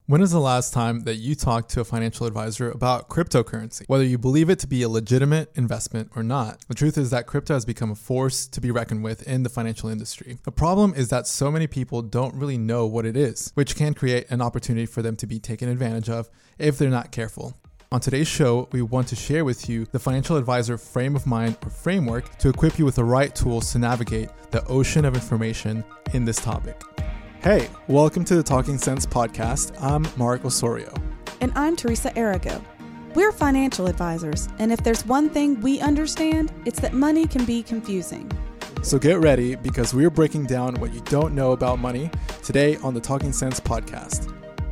When is the last time that you talked to a financial advisor about cryptocurrency? Whether you believe it to be a legitimate investment or not, the truth is that crypto has become a force to be reckoned with in the financial industry. The problem is that so many people don't really know what it is, which can create an opportunity for them to be taken advantage of if they're not careful. On today's show, we want to share with you the financial advisor frame of mind or framework to equip you with the right tools to navigate the ocean of information in this topic. Hey, welcome to the Talking Sense podcast. I'm Mark Osorio. And I'm Teresa Arago. We're financial advisors, and if there's one thing we understand, it's that money can be confusing. So get ready because we're breaking down what you don't know about money today on the Talking Sense podcast.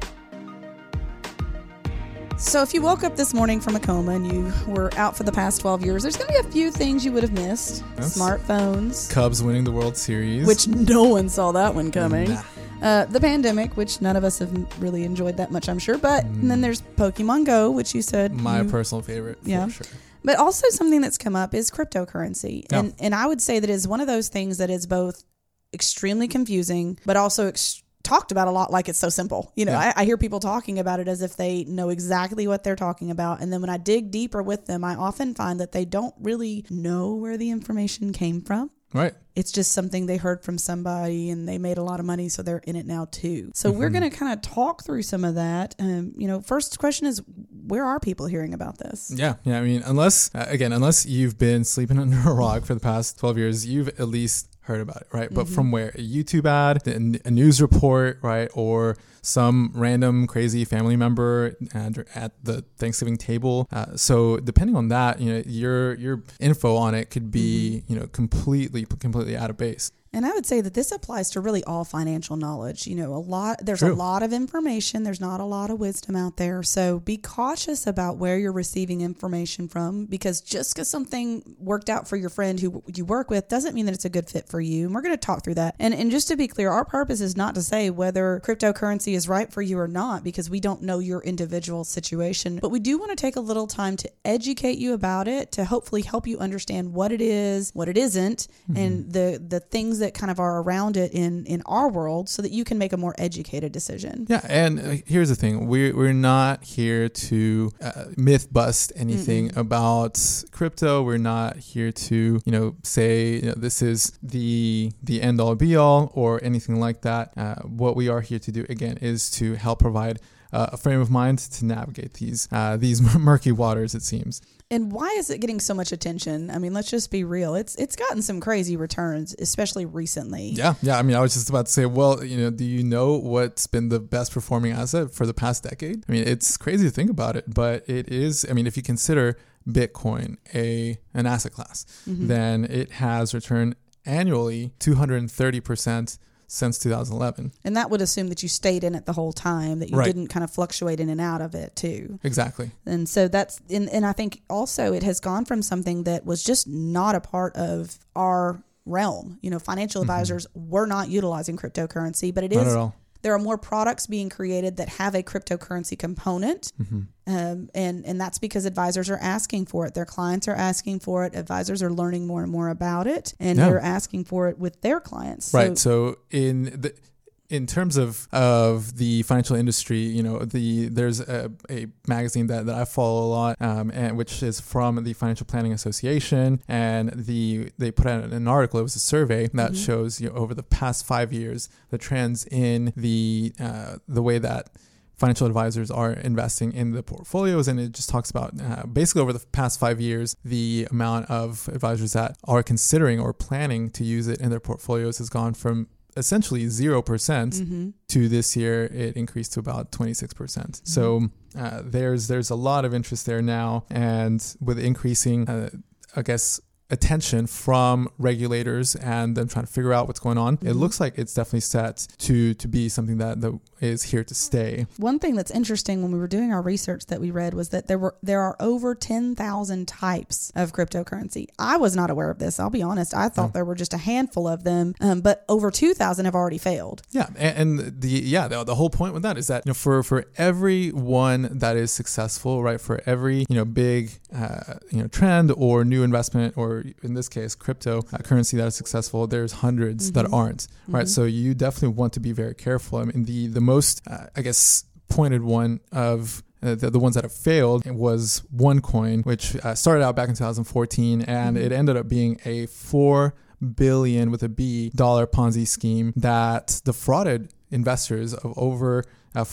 So if you woke up this morning from a coma and you were out for the past 12 years, there's going to be a few things you would have missed. Yes. Smartphones. Cubs winning the World Series. Which no one saw that one coming. Nah. The pandemic, which none of us have really enjoyed that much, I'm sure. But and then there's Pokemon Go, which you said. My personal favorite, for sure. But also something that's come up is cryptocurrency. Yeah. And I would say that is one of those things that is both extremely confusing, but also talked about a lot like it's so simple. You know, Yeah. I hear people talking about it as if they know exactly what they're talking about. And then when I dig deeper with them, I often find that they don't really know where the information came from. Right. It's just something they heard from somebody and they made a lot of money, so they're in it now too. So we're going to kind of talk through some of that. First question is, where are people hearing about this? Yeah. I mean, unless you've been sleeping under a rock for the past 12 years, you've at least heard about it, right? But from where? A YouTube ad, a news report, right? Or some random crazy family member at the Thanksgiving table. So depending on that, your info on it could be, completely out of base. And I would say that this applies to really all financial knowledge. There's True. a lot of information. There's not a lot of wisdom out there. So be cautious about where you're receiving information from, because just because something worked out for your friend who you work with doesn't mean that it's a good fit for you. And we're going to talk through that. And just to be clear, our purpose is not to say whether cryptocurrency is right for you or not, because we don't know your individual situation. But we do want to take a little time to educate you about it, to hopefully help you understand what it is, what it isn't, and the things that kind of are around it in our world, so that you can make a more educated decision. Yeah, and here's the thing: we're not here to myth bust anything about crypto. We're not here to say this is the end all be all or anything like that. What we are here to do again is to help provide a frame of mind to navigate these murky waters, it seems. And why is it getting so much attention? I mean, let's just be real. It's gotten some crazy returns, especially recently. Yeah. I mean, I was just about to say, well, do you know what's been the best performing asset for the past decade? I mean, it's crazy to think about it, but it is. I mean, if you consider Bitcoin an asset class, then it has returned annually 230% since 2011. And that would assume that you stayed in it the whole time, that you didn't kind of fluctuate in and out of it too. Exactly. And so and I think also it has gone from something that was just not a part of our realm. Financial advisors were not utilizing cryptocurrency, but it is. Not at all. There are more products being created that have a cryptocurrency component. And that's because advisors are asking for it. Their clients are asking for it. Advisors are learning more and more about it, and they're asking for it with their clients. Right. So in terms of the financial industry, there's a magazine that I follow a lot, and which is from the Financial Planning Association, and they put out an article. It was a survey that shows over the past 5 years the trends in the way that financial advisors are investing in the portfolios, and it just talks about basically over the past 5 years, the amount of advisors that are considering or planning to use it in their portfolios has gone from essentially 0% to this year it increased to about 26%. So there's a lot of interest there now, and with increasing attention from regulators and them trying to figure out what's going on, it looks like it's definitely set to be something that is here to stay. One thing that's interesting when we were doing our research that we read was that there are over 10,000 types of cryptocurrency. I was not aware of this. I'll be honest. I thought there were just a handful of them, but over 2,000 have already failed. Yeah, and the whole point with that is that for every one that is successful, right, for every big trend or new investment, or in this case cryptocurrency that is successful, there's hundreds that aren't, right? So you definitely want to be very careful. I mean, the most pointed one of the ones that have failed was OneCoin, which started out back in 2014, and it ended up being a $4 billion with a B dollar Ponzi scheme that defrauded investors of over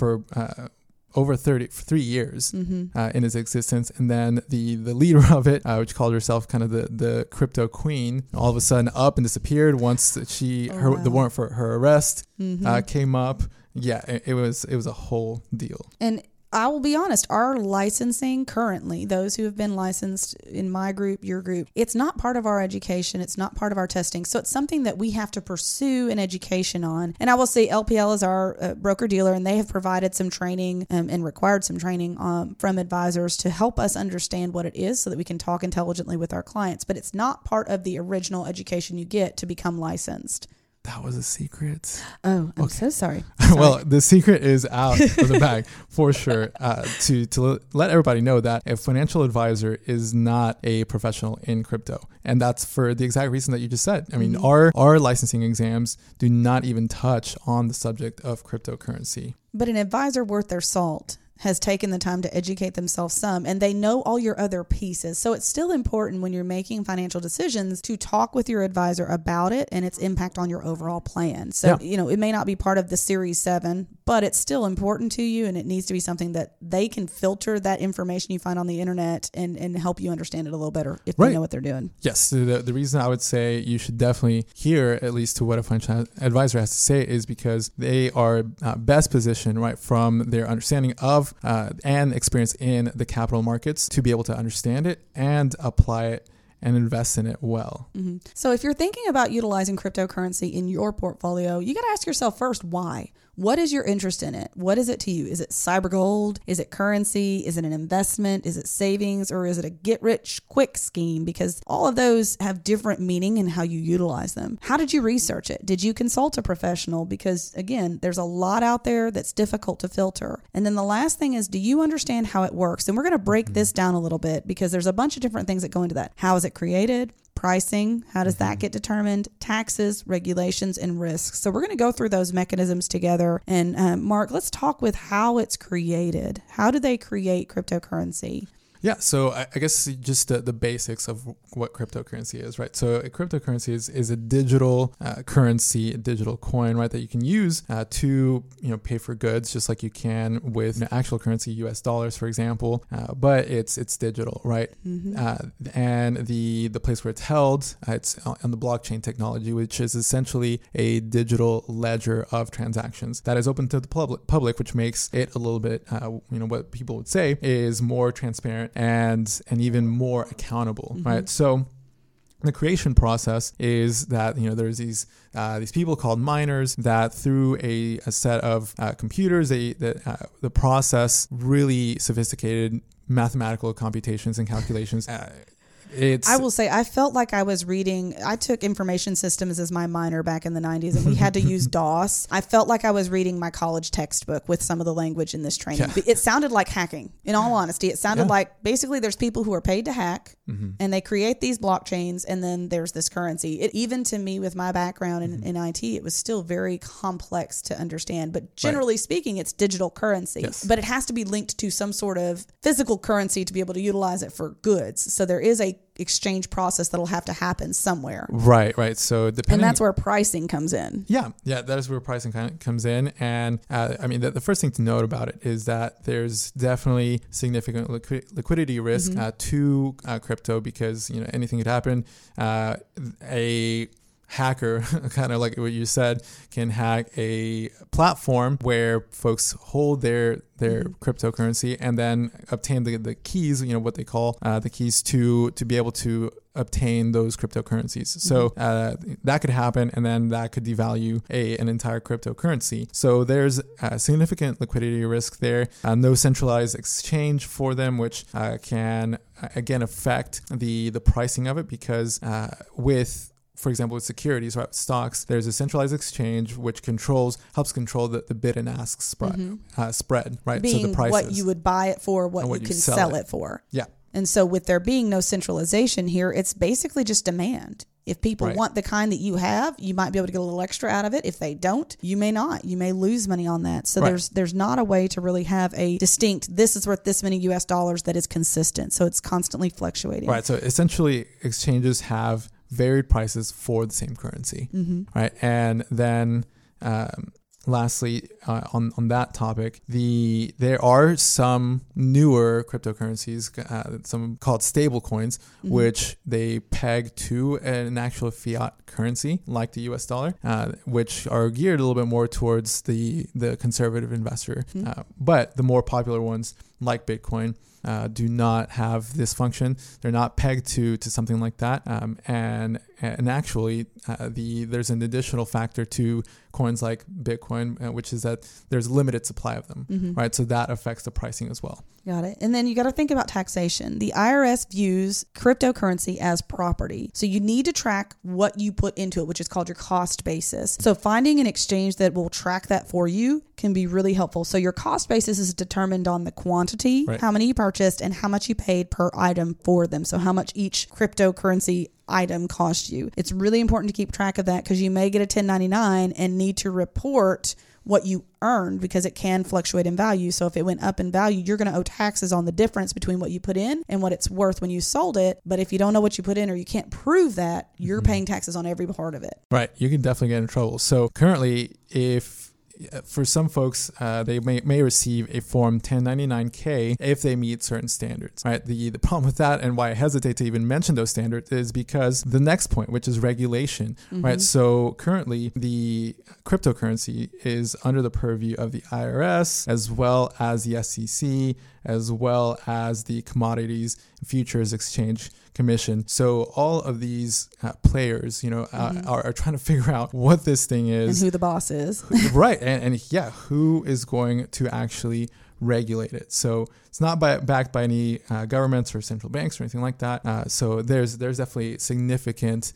3 years in its existence. And then the leader of it, which called herself kind of the crypto queen, all of a sudden up and disappeared once the warrant for her arrest came up. Yeah, it was a whole deal. And I will be honest, our licensing currently, those who have been licensed in my group, your group, it's not part of our education. It's not part of our testing. So it's something that we have to pursue an education on. And I will say LPL is our broker dealer, and they have provided some training and required some training from advisors to help us understand what it is so that we can talk intelligently with our clients. But it's not part of the original education you get to become licensed. That was a secret. Oh, I'm so sorry. Well, the secret is out of the bag for sure. To let everybody know that a financial advisor is not a professional in crypto. And that's for the exact reason that you just said. I mean, our licensing exams do not even touch on the subject of cryptocurrency. But an advisor worth their salt has taken the time to educate themselves some, and they know all your other pieces. So it's still important when you're making financial decisions to talk with your advisor about it and its impact on your overall plan. So, it may not be part of the Series 7, but it's still important to you, and it needs to be something that they can filter that information you find on the internet and help you understand it a little better if they know what they're doing. Yes. The reason I would say you should definitely hear at least to what a financial advisor has to say is because they are best positioned, right, from their understanding of and experience in the capital markets to be able to understand it and apply it and invest in it well. So if you're thinking about utilizing cryptocurrency in your portfolio, you got to ask yourself first, why? What is your interest in it? What is it to you? Is it cyber gold? Is it currency? Is it an investment? Is it savings? Or is it a get-rich-quick scheme? Because all of those have different meaning in how you utilize them. How did you research it? Did you consult a professional? Because, again, there's a lot out there that's difficult to filter. And then the last thing is, do you understand how it works? And we're going to break this down a little bit because there's a bunch of different things that go into that. How is it created? Pricing, how does that get determined? Taxes, regulations, and risks. So we're going to go through those mechanisms together. And Mark, let's talk with how it's created. How do they create cryptocurrency? Yeah, so I guess just the basics of what cryptocurrency is, right? So a cryptocurrency is a digital currency, a digital coin, right, that you can use to pay for goods, just like you can with actual currency, U.S. dollars, for example. But it's digital, right? And the place where it's held, it's on the blockchain technology, which is essentially a digital ledger of transactions that is open to the public, which makes it a little bit, what people would say is more transparent and even more accountable, right? So the creation process is that there's these people called miners that through a set of computers, the process really sophisticated mathematical computations and calculations. I will say, I felt like I was reading, I took information systems as my minor back in the 90s, and we had to use DOS. I felt like I was reading my college textbook with some of the language in this training. Yeah. It sounded like hacking, in all honesty. It sounded like basically there's people who are paid to hack, and they create these blockchains, and then there's this currency. Even to me, with my background in IT, it was still very complex to understand. But generally speaking, it's digital currency. Yes. But it has to be linked to some sort of physical currency to be able to utilize it for goods. So there is a exchange process that'll have to happen somewhere. Right. So and that's where pricing comes in. Yeah, that is where pricing comes in. And the first thing to note about it is that there's definitely significant liquidity risk to crypto because anything could happen. A hacker, kind of like what you said, can hack a platform where folks hold their cryptocurrency and then obtain the keys, what they call the keys to be able to obtain those cryptocurrencies. So that could happen, and then that could devalue an entire cryptocurrency. So there's a significant liquidity risk there. No centralized exchange for them, which can again affect the pricing of it because for example, with securities, right, stocks, there's a centralized exchange which helps control the bid and ask spread, right? Being so the prices, what you would buy it for, what you can sell it for. Yeah. And so with there being no centralization here, it's basically just demand. If people want the kind that you have, you might be able to get a little extra out of it. If they don't, you may not. You may lose money on that. So there's not a way to really have a distinct, this is worth this many US dollars that is consistent. So it's constantly fluctuating. Right. So essentially exchanges have varied prices for the same currency. Right. And then lastly, on that topic, there are some newer cryptocurrencies, some called stable coins, which they peg to an actual fiat currency like the US dollar, which are geared a little bit more towards the conservative investor. But the more popular ones like Bitcoin do not have this function. They're not pegged to something like that. And actually, there's an additional factor to coins like Bitcoin, which is that there's a limited supply of them, right? So that affects the pricing as well. Got it. And then you got to think about taxation. The IRS views cryptocurrency as property. So you need to track what you put into it, which is called your cost basis. So finding an exchange that will track that for you can be really helpful. So your cost basis is determined on the quantity, how many you purchased, and how much you paid per item for them. So how much each cryptocurrency item cost you. It's really important to keep track of that because you may get a 1099 and need to report what you earned because it can fluctuate in value. So if it went up in value, you're going to owe taxes on the difference between what you put in and what it's worth when you sold it. But if you don't know what you put in or you can't prove that, you're paying taxes on every part of it. Right. You can definitely get in trouble. So currently, for some folks, they may receive a Form 1099-K if they meet certain standards, right? The problem with that and why I hesitate to even mention those standards is because the next point, which is regulation, right? So currently, the cryptocurrency is under the purview of the IRS as well as the SEC, as well as the Commodities and Futures Exchange Commission. So all of these players, are trying to figure out what this thing is. And who the boss is. Right. And who is going to actually regulate it. So it's not backed by any governments or central banks or anything like that. So there's definitely significant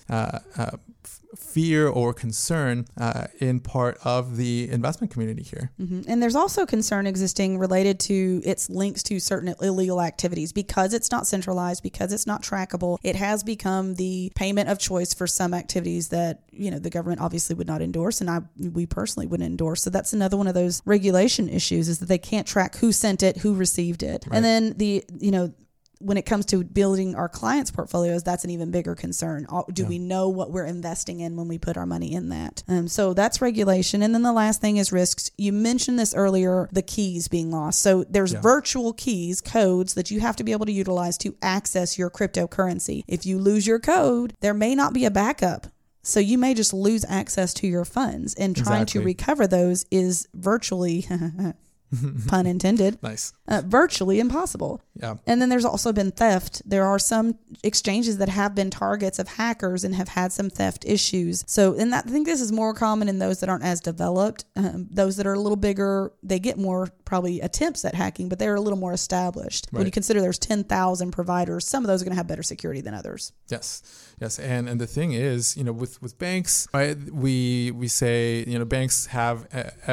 fear or concern in part of the investment community here. And there's also concern existing related to its links to certain illegal activities. Because it's not centralized, because it's not trackable, it has become the payment of choice for some activities that, the government obviously would not endorse, and we personally wouldn't endorse. So that's another one of those regulation issues, is that they can't track who sent it, who received it. Right. And then when it comes to building our clients' portfolios, that's an even bigger concern. Do we know what we're investing in when we put our money in that? So that's regulation. And then the last thing is risks. You mentioned this earlier, the keys being lost. So there's virtual keys, codes that you have to be able to utilize to access your cryptocurrency. If you lose your code, there may not be a backup. So you may just lose access to your funds, and trying to recover those is virtually pun intended. Nice. Virtually impossible. Yeah. And then there's also been theft. There are some exchanges that have been targets of hackers and have had some theft issues. So, I think this is more common in those that aren't as developed. Those that are a little bigger, they get more probably attempts at hacking, but they're a little more established. Right. When you consider there's 10,000 providers, some of those are going to have better security than others. Yes. And the thing is, with banks, right, we say, banks have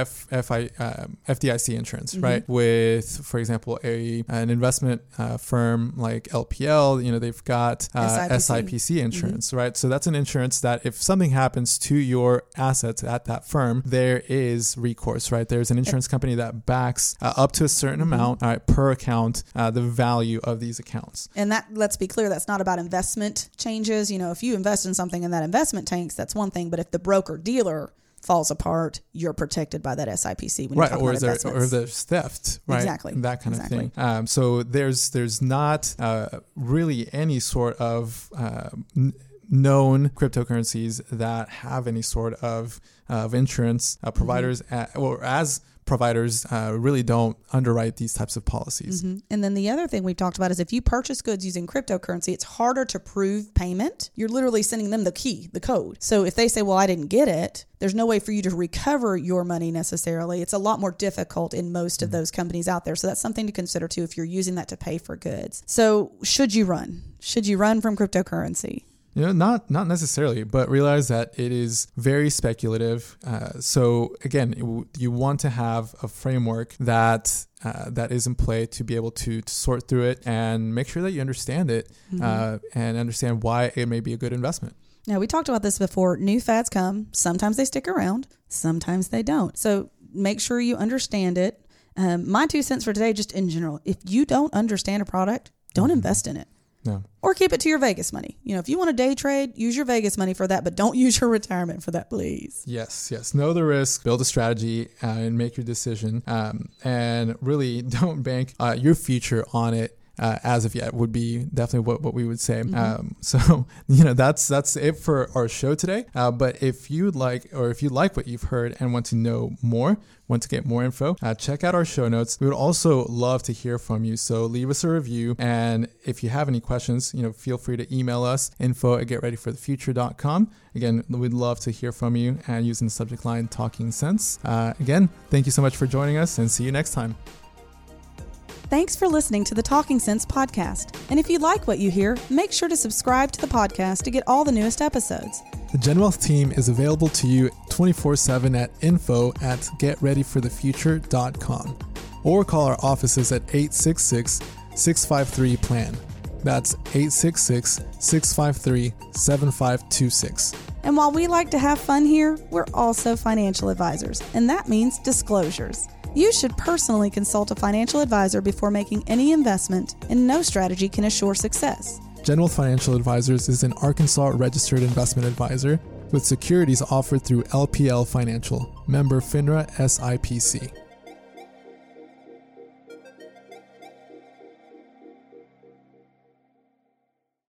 FDIC insurance, right? With, for example, an investment firm like LPL, they've got SIPC insurance, right? So that's an insurance that if something happens to your assets at that firm, there is recourse, right? There's an insurance company that backs up to a certain amount, all right, per account, the value of these accounts. And that, let's be clear, that's not about investment changes. If you invest in something and that investment tanks, that's one thing. But if the broker dealer falls apart, you're protected by that SIPC when you're talking about investments. Or there's theft, right? Exactly. That kind of thing. So there's not really any sort of known cryptocurrencies that have any sort of insurance providers or as providers really don't underwrite these types of policies. And then the other thing we've talked about is if you purchase goods using cryptocurrency, it's harder to prove payment. You're literally sending them the key, the code. So if they say, well, I didn't get it, there's no way for you to recover your money necessarily. It's a lot more difficult in most of those companies out there. So that's something to consider too if you're using that to pay for goods. So should you run? Should you run from cryptocurrency? Not necessarily, but realize that it is very speculative. So again, you want to have a framework that is in play to be able to sort through it and make sure that you understand it and understand why it may be a good investment. Now, we talked about this before. New fads come. Sometimes they stick around. Sometimes they don't. So make sure you understand it. My 2 cents for today, just in general, if you don't understand a product, don't invest in it. No. Or keep it to your Vegas money. If you want to day trade, use your Vegas money for that, but don't use your retirement for that, please. Yes. Know the risk, build a strategy, and make your decision. And really don't bank your future on it. As of yet would be definitely what we would say. So that's it for our show today. But if you like what you've heard and want to know more, want to get more info, check out our show notes. We would also love to hear from you. So leave us a review. And if you have any questions, feel free to email us, info@getreadyforthefuture.com. Again, we'd love to hear from you and using the subject line Talking Sense. Again, thank you so much for joining us and see you next time. Thanks for listening to the Talking Sense podcast. And if you like what you hear, make sure to subscribe to the podcast to get all the newest episodes. The GenWealth team is available to you 24/7 at info@getreadyforthefuture.com or call our offices at 866-653-PLAN. That's 866-653-7526. And while we like to have fun here, we're also financial advisors, and that means disclosures. You should personally consult a financial advisor before making any investment, and no strategy can assure success. GenWealth Financial Advisors is an Arkansas registered investment advisor with securities offered through LPL Financial, member FINRA SIPC.